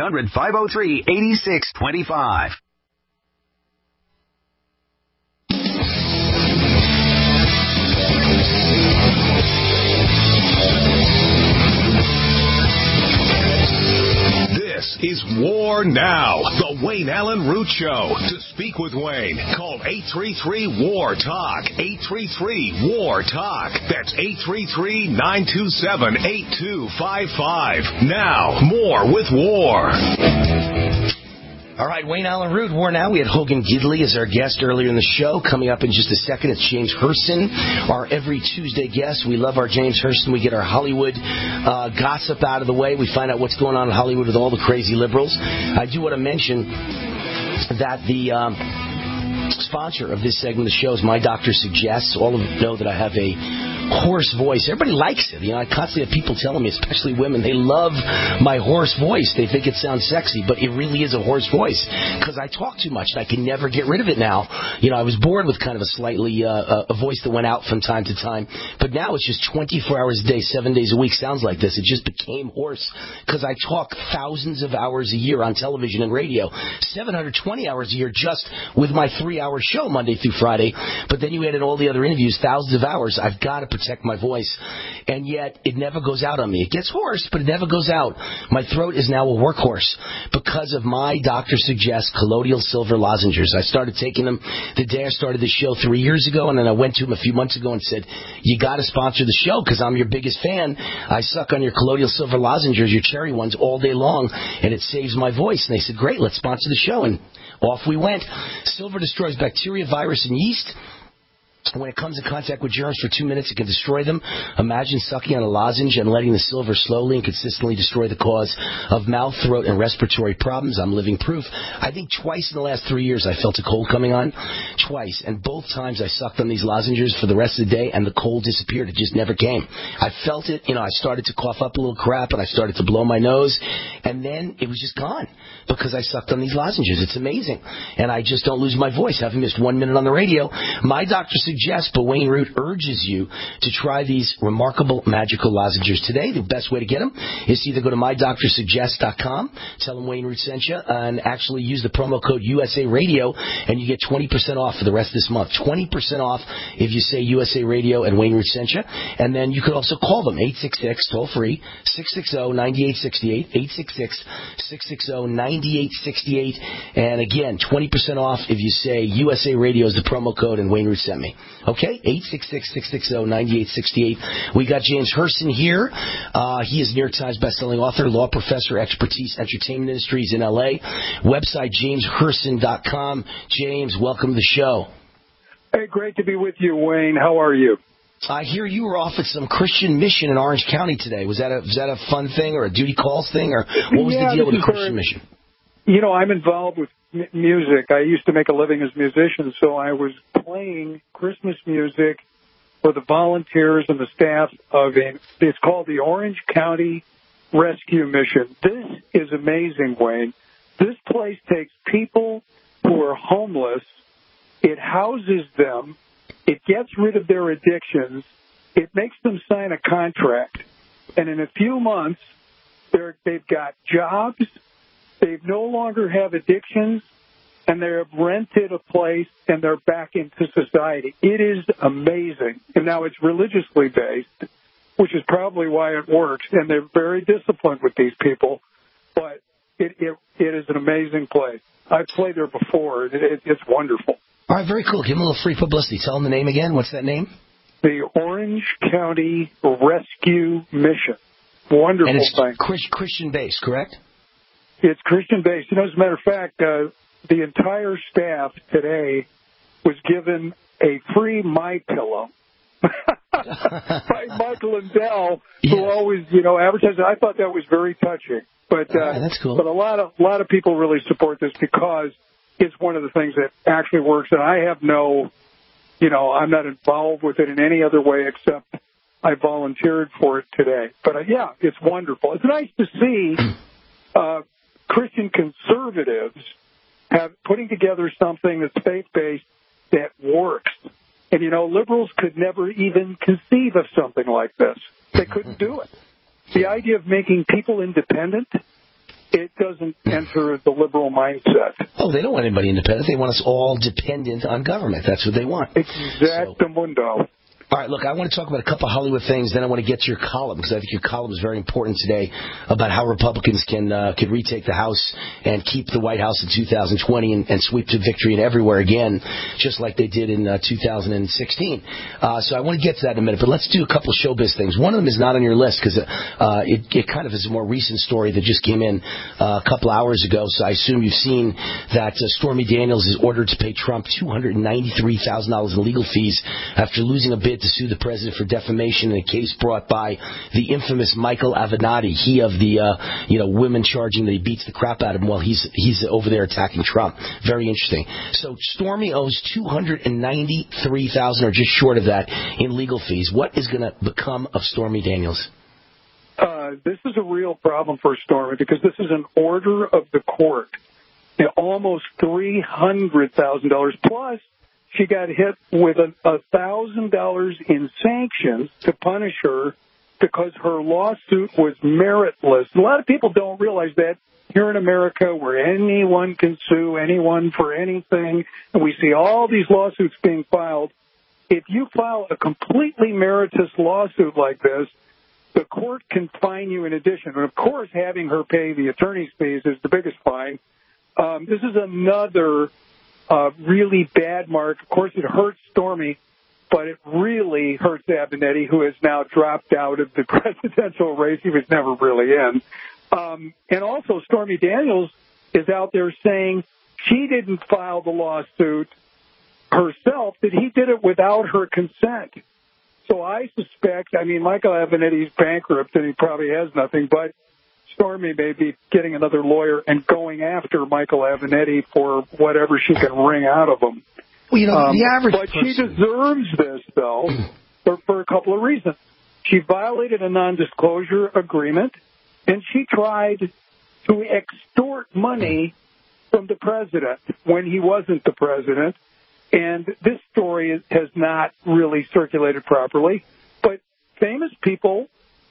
800-503-8625. War Now, the Wayne Allen Root Show. To speak with Wayne, call 833-WAR-TALK, 833-WAR-TALK. That's 833-927-8255. Now, more with War. All right, Wayne Allen Root, War Now. We had Hogan Gidley as our guest earlier in the show. Coming up in just a second, it's James Herson, our every Tuesday guest. We love our James Herson. We get our Hollywood gossip out of the way. We find out what's going on in Hollywood with all the crazy liberals. I do want to mention that the sponsor of this segment of the show is My Doctor Suggests. All of you know that I have a hoarse voice. Everybody likes it. You know, I constantly have people telling me, especially women, they love my hoarse voice. They think it sounds sexy, but it really is a hoarse voice because I talk too much and I can never get rid of it now. You know, I was born with kind of a slightly a voice that went out from time to time, but now it's just 24 hours a day, 7 days a week sounds like this. It just became hoarse because I talk thousands of hours a year on television and radio, 720 hours a year just with my 3-hour show Monday through Friday, but then you add in all the other interviews, thousands of hours. I've got to protect my voice, and yet it never goes out on me. It gets hoarse, but it never goes out. My throat is now a workhorse because of My Doctor Suggests colloidal silver lozenges. I started taking them the day I started the show 3 years ago, and then I went to them a few months ago and said, you got to sponsor the show because I'm your biggest fan. I suck on your colloidal silver lozenges, your cherry ones, all day long, and it saves my voice. And they said, great, let's sponsor the show, and off we went. Silver destroys bacteria, virus, and yeast. When it comes in contact with germs for 2 minutes, it can destroy them. Imagine sucking on a lozenge and letting the silver slowly and consistently destroy the cause of mouth, throat, and respiratory problems. I'm living proof. I think twice in the last 3 years I felt a cold coming on. Twice. And both times I sucked on these lozenges for the rest of the day, and the cold disappeared. It just never came. I felt it. You know, I started to cough up a little crap, and I started to blow my nose, and then it was just gone because I sucked on these lozenges. It's amazing. And I just don't lose my voice. Having missed 1 minute on the radio, My Doctor Suggests, but Wayne Root urges you to try these remarkable magical lozenges today. The best way to get them is to either go to MyDoctorSuggests.com, tell them Wayne Root sent you, and actually use the promo code USA Radio, and you get 20% off for the rest of this month. 20% off if you say USA Radio and Wayne Root sent you. And then you could also call them, 866, toll-free, 660-9868, 866-660-9868. And again, 20% off if you say USA Radio is the promo code and Wayne Root sent me. Okay, 866-660-9868. We got James Herson here. He is New York Times bestselling author, law professor, expertise, entertainment industries in L.A. Website, jamesherson.com. James, welcome to the show. Hey, great to be with you, Wayne. How are you? I hear you were off at some Christian mission in Orange County today. Was that a fun thing or a duty calls thing, or what was the deal with the Christian mission? You know, I'm involved with music. I used to make a living as a musician, so I was playing Christmas music for the volunteers and the staff of it's called the Orange County Rescue Mission. This is amazing, Wayne. This place takes people who are homeless, it houses them, it gets rid of their addictions, it makes them sign a contract, and in a few months, they've got jobs, they no longer have addictions, and they have rented a place, and they're back into society. It is amazing. And now it's religiously based, which is probably why it works, and they're very disciplined with these people, but it is an amazing place. I've played there before. It's wonderful. All right, very cool. Give them a little free publicity. Tell them the name again. What's that name? The Orange County Rescue Mission. Wonderful and it's thing. Christian-based, correct? It's Christian-based. You know, as a matter of fact, the entire staff today was given a free MyPillow by Mike Lindell, who always, advertises. I thought that was very touching. But that's cool. But a lot of people really support this because it's one of the things that actually works. And I have I'm not involved with it in any other way except I volunteered for it today. But it's wonderful. It's nice to see Christian conservatives putting together something that's faith-based that works. And, liberals could never even conceive of something like this. They couldn't do it. The idea of making people independent, it doesn't enter the liberal mindset. Oh, they don't want anybody independent. They want us all dependent on government. That's what they want. Exactamundo. All right, look, I want to talk about a couple of Hollywood things, then I want to get to your column, because I think your column is very important today about how Republicans can retake the House and keep the White House in 2020 and sweep to victory and everywhere again, just like they did in 2016. So I want to get to that in a minute, but let's do a couple of showbiz things. One of them is not on your list, because it kind of is a more recent story that just came in a couple hours ago, so I assume you've seen that Stormy Daniels is ordered to pay Trump $293,000 in legal fees after losing a bid to sue the president for defamation in a case brought by the infamous Michael Avenatti, he of the women charging that he beats the crap out of him while he's over there attacking Trump. Very interesting. So Stormy owes $293,000 or just short of that in legal fees. What is going to become of Stormy Daniels? This is a real problem for Stormy because this is an order of the court. Almost $300,000 plus. She got hit with $1,000 in sanctions to punish her because her lawsuit was meritless. A lot of people don't realize that here in America, where anyone can sue anyone for anything, and we see all these lawsuits being filed, if you file a completely meritorious lawsuit like this, the court can fine you in addition. And, of course, having her pay the attorney's fees is the biggest fine. This is another really bad mark. Of course, it hurts Stormy, but it really hurts Avenatti, who has now dropped out of the presidential race. He was never really in. And also, Stormy Daniels is out there saying she didn't file the lawsuit herself, that he did it without her consent. So I suspect, Michael Avenatti's bankrupt and he probably has nothing, but Stormy may be getting another lawyer and going after Michael Avenatti for whatever she can wring out of him. Well, the average but person... she deserves this, though, for a couple of reasons. She violated a non-disclosure agreement, and she tried to extort money from the president when he wasn't the president. And this story has not really circulated properly. But famous people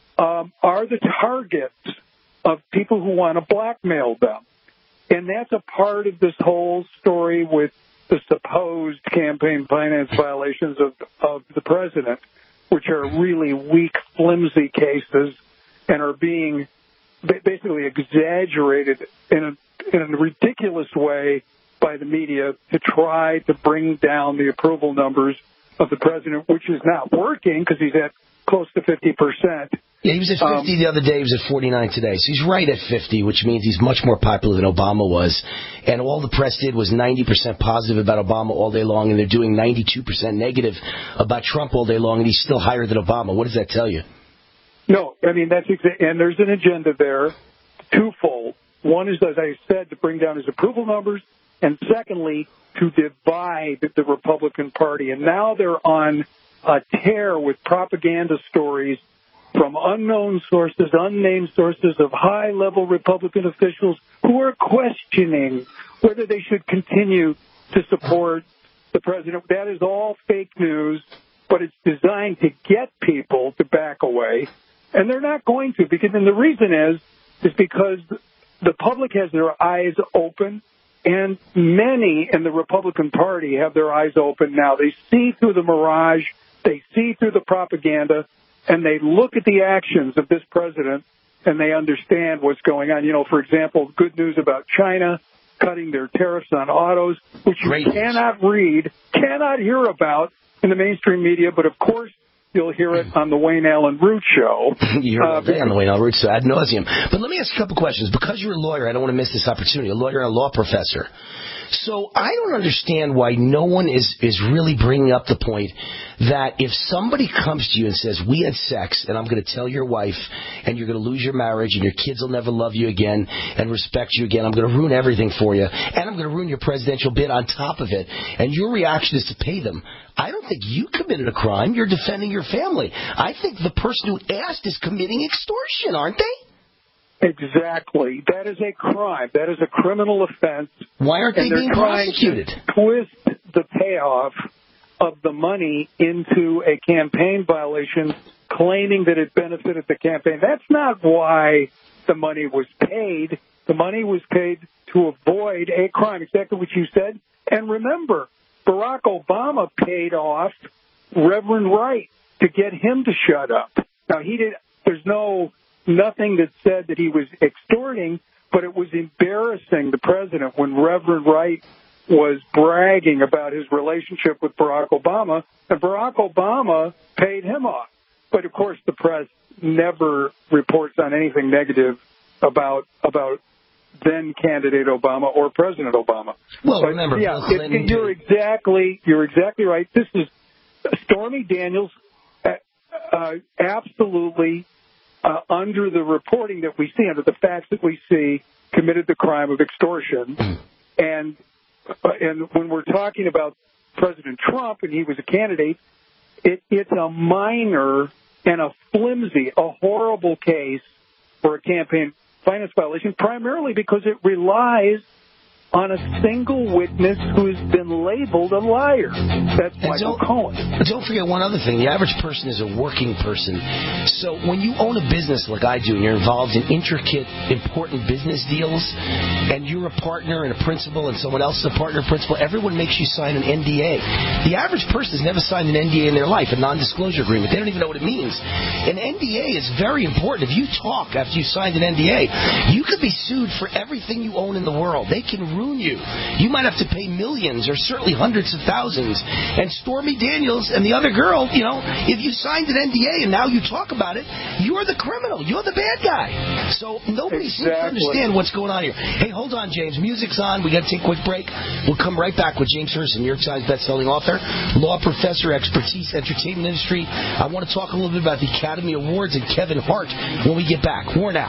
are the targets of people who want to blackmail them. And that's a part of this whole story with the supposed campaign finance violations of the president, which are really weak, flimsy cases and are being basically exaggerated in a ridiculous way by the media to try to bring down the approval numbers of the president, which is not working because he's at close to 50%. Yeah, he was at 50 the other day. He was at 49 today. So he's right at 50, which means he's much more popular than Obama was. And all the press did was 90% positive about Obama all day long, and they're doing 92% negative about Trump all day long, and he's still higher than Obama. What does that tell you? No, that's and there's an agenda there, twofold. One is, as I said, to bring down his approval numbers, and secondly, to divide the Republican Party. And now they're on a tear with propaganda stories from unknown sources, unnamed sources of high-level Republican officials who are questioning whether they should continue to support the president. That is all fake news, but it's designed to get people to back away. And they're not going to, and the reason is because the public has their eyes open, and many in the Republican Party have their eyes open now. They see through the mirage, they see through the propaganda, and they look at the actions of this president, and they understand what's going on. For example, good news about China cutting their tariffs on autos, which you cannot read, cannot hear about in the mainstream media, but of course you'll hear it on the Wayne Allen Root show. You hear it all day on the Wayne Allen Root show, ad nauseum. But let me ask you a couple questions. Because you're a lawyer, I don't want to miss this opportunity, a lawyer and a law professor. So I don't understand why no one is really bringing up the point that if somebody comes to you and says, we had sex, and I'm going to tell your wife, and you're going to lose your marriage, and your kids will never love you again and respect you again, I'm going to ruin everything for you, and I'm going to ruin your presidential bid on top of it, and your reaction is to pay them, I don't think you committed a crime. You're defending your family. I think the person who asked is committing extortion, aren't they? Exactly. That is a crime. That is a criminal offense. Why aren't they being prosecuted? Twist the payoff of the money into a campaign violation, claiming that it benefited the campaign. That's not why the money was paid. The money was paid to avoid a crime, exactly what you said. And remember, Barack Obama paid off Reverend Wright to get him to shut up. Now, there's nothing that said that he was extorting, but it was embarrassing the president when Reverend Wright was bragging about his relationship with Barack Obama, and Barack Obama paid him off. But, of course, the press never reports on anything negative about then-candidate Obama or President Obama. Well, but, remember, yeah, Bill Clinton... you're exactly right. This is Stormy Daniels absolutely, under the reporting that we see, under the facts that we see, committed the crime of extortion. And when we're talking about President Trump and he was a candidate, it's a minor and a horrible case for a campaign finance violation, primarily because it relies on a single witness who's been labeled a liar. That's Michael Cohen. Don't forget one other thing. The average person is a working person. So when you own a business like I do and you're involved in intricate, important business deals, and you're a partner and a principal and someone else is a partner and principal, everyone makes you sign an NDA. The average person has never signed an NDA in their life, a non-disclosure agreement. They don't even know what it means. An NDA is very important. If you talk after you signed an NDA, you could be sued for everything you own in the world. They can ruin you. You might have to pay millions or certainly hundreds of thousands. And Stormy Daniels and the other girl, if you signed an NDA and now you talk about it, you're the criminal. You're the bad guy. So nobody seems to understand what's going on here. Hey, hold on, James. Music's on. We got to take a quick break. We'll come right back with James Herson, New York Times bestselling author, law professor, expertise, entertainment industry. I want to talk a little bit about the Academy Awards and Kevin Hart when we get back. More now.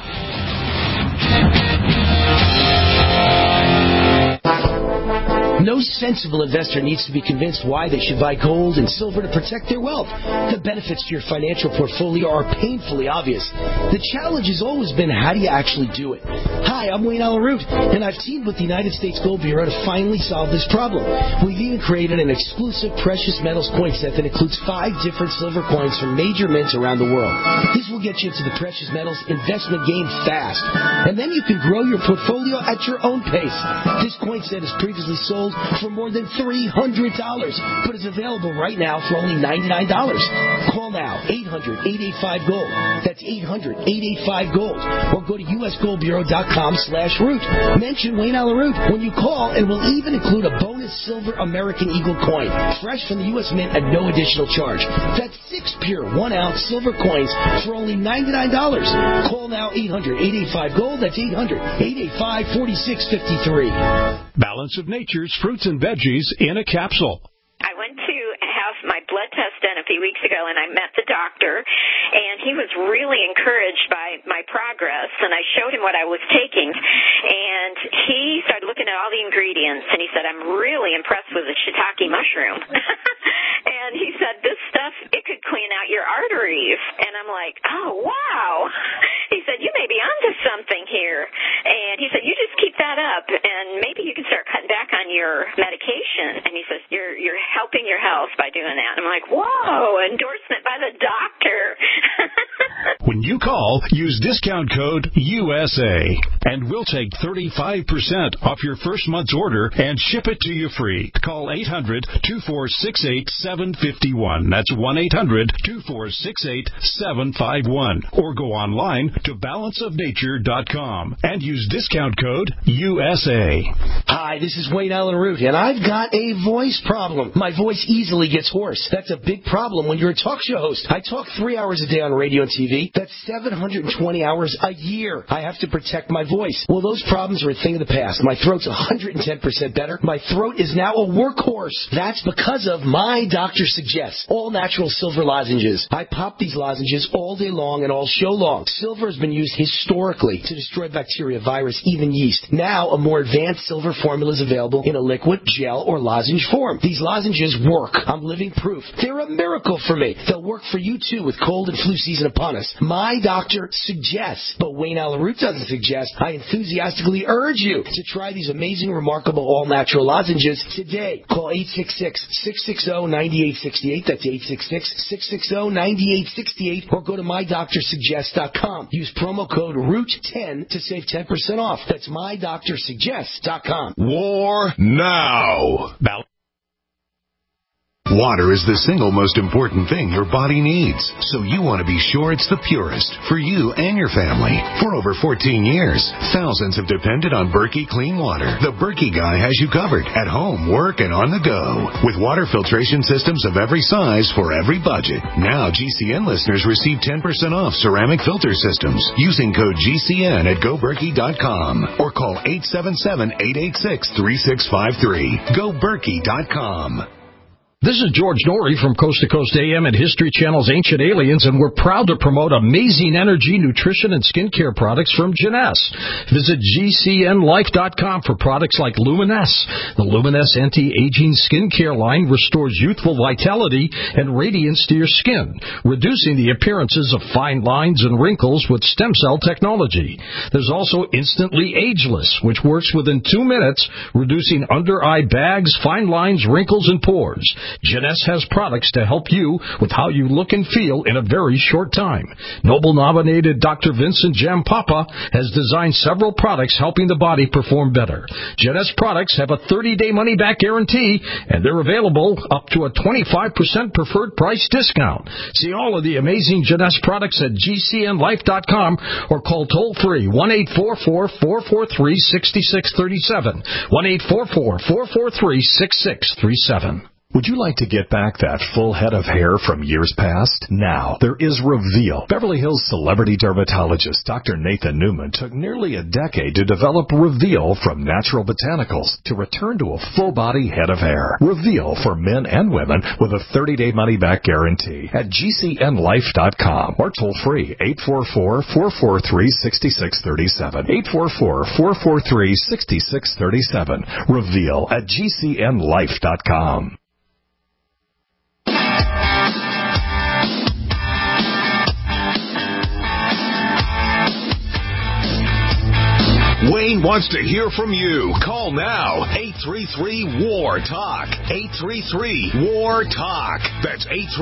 No sensible investor needs to be convinced why they should buy gold and silver to protect their wealth. The benefits to your financial portfolio are painfully obvious. The challenge has always been, how do you actually do it? Hi, I'm Wayne Allen Root, and I've teamed with the United States Gold Bureau to finally solve this problem. We've even created an exclusive precious metals coin set that includes 5 different silver coins from major mints around the world. This will get you into the precious metals investment game fast, and then you can grow your portfolio at your own pace. This coin set is previously sold for more than $300, but is available right now for only $99. Call now, 800-885-GOLD. That's 800-885-GOLD. Or go to usgoldbureau.com/root. Mention Wayne Allen Root when you call, and we'll even include a bonus silver American Eagle coin, fresh from the U.S. Mint at no additional charge. That's 6 pure 1-ounce silver coins for only $99. Call now, 800-885-GOLD. That's 800-885-4653. Balance of Nature's fruits and veggies in a capsule. I went to have my blood test done a few weeks ago, and I met the doctor, and he was really encouraged by my progress, and I showed him what I was taking, and he started looking at all the ingredients, and he said, I'm really impressed with the shiitake mushroom. And he said, this stuff, it could clean out your arteries. And I'm like, oh, wow. He said, you may be onto something here. And he said, you just keep that up, and maybe you can start cutting back on your medication. And he says, you're helping your health by doing that. I'm like, whoa, endorsement by the doctor. When you call, use discount code USA, and we'll take 35% off your first month's order and ship it to you free. Call 800-246-8751. That's 1-800-246-8751. Or go online to balanceofnature.com and use discount code USA. Hi, this is Wayne Allen Root, and I've got a voice problem. My voice easily gets hoarse. That's a big problem when you're a talk show host. I talk 3 hours a day on radio and TV. That's 720 hours a year. I have to protect my voice. Well, those problems are a thing of the past. My throat's 110% better. My throat is now a workhorse. That's because of My Doctor Suggests, all natural silver lozenges. I pop these lozenges all day long and all show long. Silver has been used historically to destroy bacteria, virus, even yeast. Now, a more advanced silver formula is available in a liquid, gel, or lozenge form. These lozenges work. I'm living proof. They're a miracle for me. They'll work for you, too, with cold and flu season upon us. My Doctor Suggests, but Wayne Allen Root doesn't suggest. I enthusiastically urge you to try these amazing, remarkable, all-natural lozenges today. Call 866-660-9868. That's 866-660-9868. Or go to MyDoctorSuggest.com. Use promo code ROOT10 to save 10% off. That's MyDoctorSuggest.com. War now. Water is the single most important thing your body needs, so you want to be sure it's the purest for you and your family. For over 14 years, thousands have depended on Berkey Clean Water. The Berkey guy has you covered at home, work, and on the go. With water filtration systems of every size for every budget. Now GCN listeners receive 10% off ceramic filter systems using code GCN at GoBerkey.com or call 877-886-3653. GoBerkey.com. This is George Norrie from Coast to Coast AM and History Channel's Ancient Aliens, and we're proud to promote amazing energy, nutrition, and skincare products from Jeunesse. Visit GCNlife.com for products like Luminesse. The Luminesse anti-aging skincare line restores youthful vitality and radiance to your skin, reducing the appearances of fine lines and wrinkles with stem cell technology. There's also Instantly Ageless, which works within 2 minutes, reducing under-eye bags, fine lines, wrinkles, and pores. Jeunesse has products to help you with how you look and feel in a very short time. Nobel-nominated Dr. Vincent Jampapa has designed several products helping the body perform better. Jeunesse products have a 30-day money-back guarantee, and they're available up to a 25% preferred price discount. See all of the amazing Jeunesse products at GCNlife.com or call toll-free 1-844-443-6637, 1-844-443-6637. Would you like to get back that full head of hair from years past? Now, there is Reveal. Beverly Hills celebrity dermatologist Dr. Nathan Newman took nearly a decade to develop Reveal from natural botanicals to return to a full-body head of hair. Reveal for men and women with a 30-day money-back guarantee at GCNlife.com or toll-free 844-443-6637, 844-443-6637. Reveal at GCNlife.com. Wayne wants to hear from you. Call now. 833-WAR-TALK. 833-WAR-TALK. That's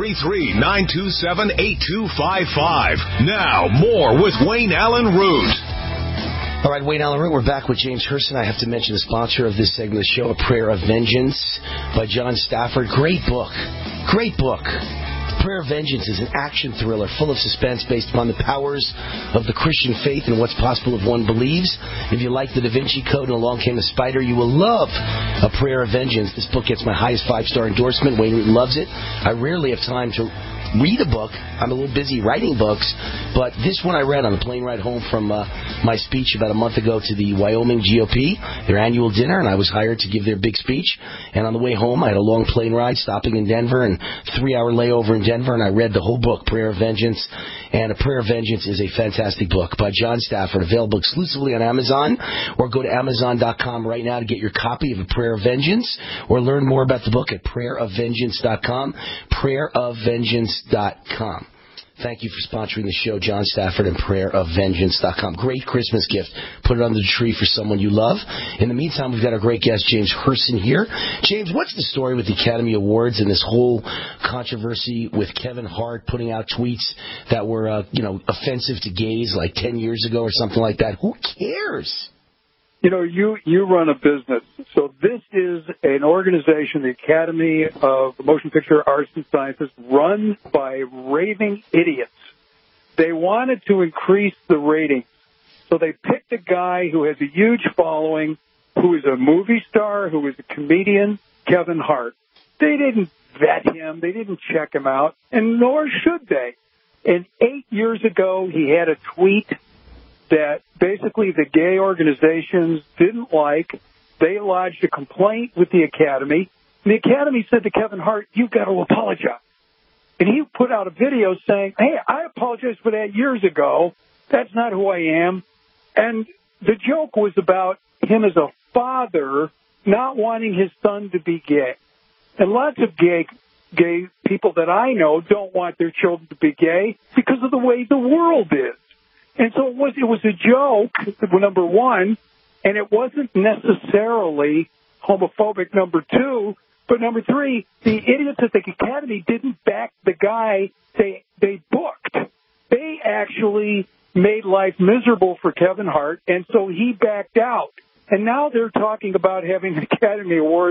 833-927-8255. Now, more with Wayne Allen Root. All right, Wayne Allen Root, we're back with James Hurston. I have to mention the sponsor of this segment of the show, A Prayer of Vengeance by John Stafford. Great book. Great book. Prayer of Vengeance is an action thriller full of suspense based upon the powers of the Christian faith and what's possible if one believes. If you like the Da Vinci Code and Along Came a Spider, you will love A Prayer of Vengeance. This book gets my highest 5-star endorsement. Wayne Root loves it. I rarely have time to read a book. I'm a little busy writing books, but this one I read on the plane ride home from my speech about a month ago to the Wyoming GOP, their annual dinner, and I was hired to give their big speech. And on the way home, I had a long plane ride stopping in Denver and 3-hour layover in Denver, and I read the whole book, Prayer of Vengeance. And A Prayer of Vengeance is a fantastic book by John Stafford, available exclusively on Amazon, or go to Amazon.com right now to get your copy of A Prayer of Vengeance, or learn more about the book at PrayerOfVengeance.com, PrayerOfVengeance.com. Thank you for sponsoring the show, John Stafford and PrayerOfVengeance.com. Great Christmas gift. Put it under the tree for someone you love. In the meantime, we've got our great guest, James Hurston, here. James, what's the story with the Academy Awards and this whole controversy with Kevin Hart putting out tweets that were, offensive to gays like 10 years ago or something like that? Who cares? You know, you run a business. So this is an organization, the Academy of Motion Picture Arts and Sciences, run by raving idiots. They wanted to increase the ratings. So they picked a guy who has a huge following, who is a movie star, who is a comedian, Kevin Hart. They didn't vet him. They didn't check him out, and nor should they. And 8 years ago, he had a tweet that basically the gay organizations didn't like. They lodged a complaint with the Academy. And the Academy said to Kevin Hart, "You've got to apologize." And he put out a video saying, "Hey, I apologized for that years ago. That's not who I am." And the joke was about him as a father not wanting his son to be gay. And lots of gay people that I know don't want their children to be gay because of the way the world is. And so it was a joke, number one, and it wasn't necessarily homophobic, number two. But number three, the idiots at the Academy didn't back the guy they booked. They actually made life miserable for Kevin Hart, and so he backed out. And now they're talking about having Academy Awards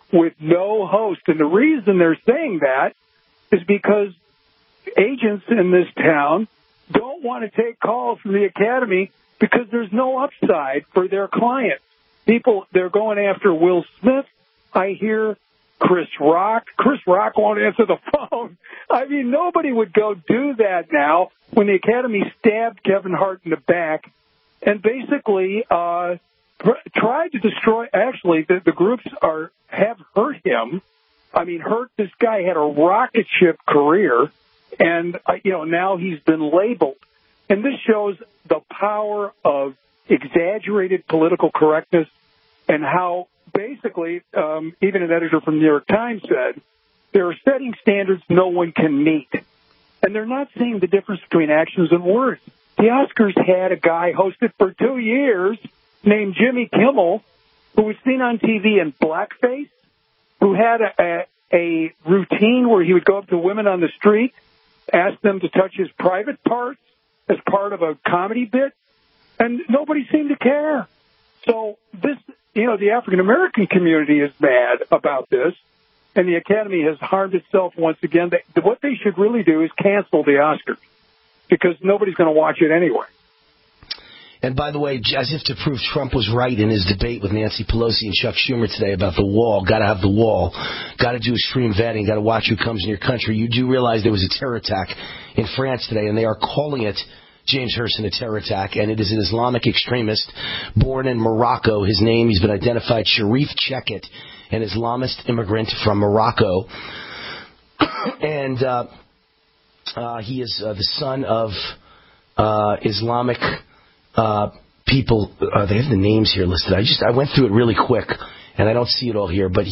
with no host. And the reason they're saying that is because agents in this town don't want to take calls from the Academy because there's no upside for their clients. People, they're going after Will Smith. I hear Chris Rock. Chris Rock won't answer the phone. I mean, nobody would go do that now when the Academy stabbed Kevin Hart in the back and basically tried to destroy. Actually, the groups have hurt him. I mean, this guy had a rocket ship career, and now he's been labeled. And this shows the power of exaggerated political correctness and how basically, even an editor from the New York Times said, there are setting standards no one can meet. And they're not seeing the difference between actions and words. The Oscars had a guy hosted for 2 years named Jimmy Kimmel, who was seen on TV in blackface, who had a routine where he would go up to women on the street, ask them to touch his private parts as part of a comedy bit, and nobody seemed to care. So this, the African-American community is mad about this, and the Academy has harmed itself once again. What they should really do is cancel the Oscars, because nobody's going to watch it anyway. And by the way, as if to prove Trump was right in his debate with Nancy Pelosi and Chuck Schumer today about the wall, got to have the wall, got to do extreme vetting, got to watch who comes in your country. You do realize there was a terror attack in France today, and they are calling it, James Herson, a terror attack, and it is an Islamic extremist born in Morocco. His name, he's been identified, Sharif Cheket, an Islamist immigrant from Morocco. And he is the son of Islamic people. They have the names here listed. I went through it really quick, and I don't see it all here, but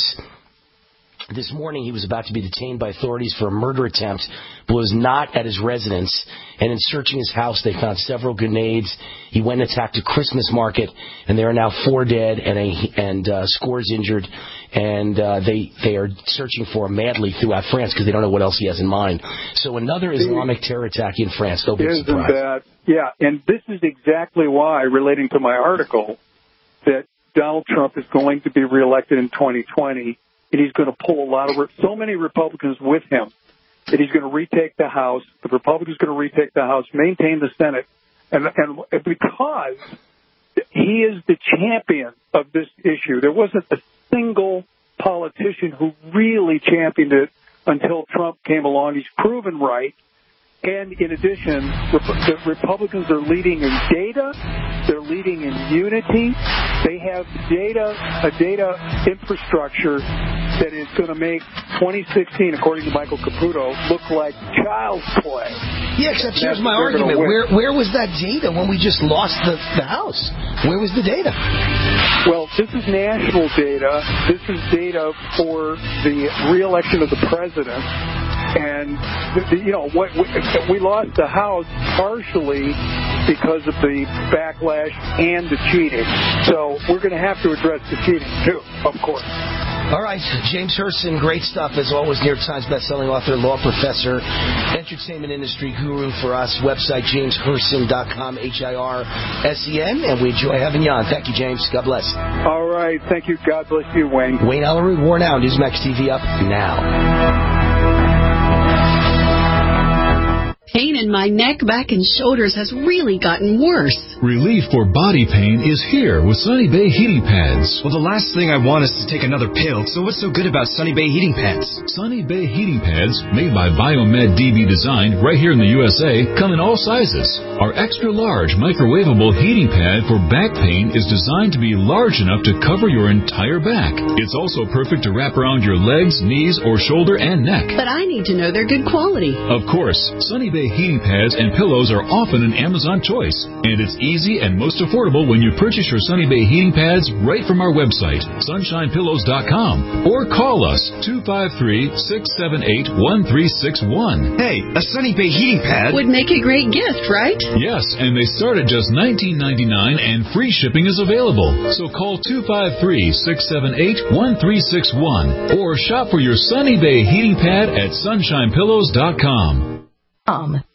this morning he was about to be detained by authorities for a murder attempt, but was not at his residence. And in searching his house, they found several grenades. He went and attacked a Christmas market, and there are now 4 dead and scores injured. And they are searching for him madly throughout France because they don't know what else he has in mind. So another Islamic terror attack in France. Don't be surprised. Yeah, and this is exactly why, relating to my article, that Donald Trump is going to be reelected in 2020. And he's going to pull so many Republicans with him that he's going to retake the House. The Republicans are going to retake the House, maintain the Senate. And because he is the champion of this issue, there wasn't a single politician who really championed it until Trump came along. He's proven right. And in addition, the Republicans are leading in data. They're leading in unity. They have a data infrastructure that is going to make 2016, according to Michael Caputo, look like child's play. Yeah, except here's my argument. Where was that data when we just lost the House? Where was the data? Well, this is national data. This is data for the re-election of the president. And, we lost the House partially because of the backlash and the cheating. So we're going to have to address the cheating, too, of course. All right, James Herson, great stuff as always. New York Times bestselling author, law professor, entertainment industry guru for us. Website, jamesherson.com, HIRSEN, and we enjoy having you on. Thank you, James. God bless. All right, thank you. God bless you, Wayne. Wayne Allyn, War Now, Newsmax TV up now. Pain in my neck, back, and shoulders has really gotten worse. Relief for body pain is here with Sunny Bay Heating Pads. Well, the last thing I want is to take another pill, so what's so good about Sunny Bay Heating Pads? Sunny Bay Heating Pads, made by Biomed DB Design right here in the USA, come in all sizes. Our extra-large microwavable heating pad for back pain is designed to be large enough to cover your entire back. It's also perfect to wrap around your legs, knees, or shoulder and neck. But I need to know they're good quality. Of course, Sunny Bay heating pads and pillows are often an Amazon choice, and it's easy and most affordable when you purchase your Sunny Bay heating pads right from our website, sunshinepillows.com, or call us 253-678-1361. Hey, a Sunny Bay heating pad would make a great gift, right? Yes, and they start at just $19.99 and free shipping is available. So call 253-678-1361 or shop for your Sunny Bay heating pad at sunshinepillows.com.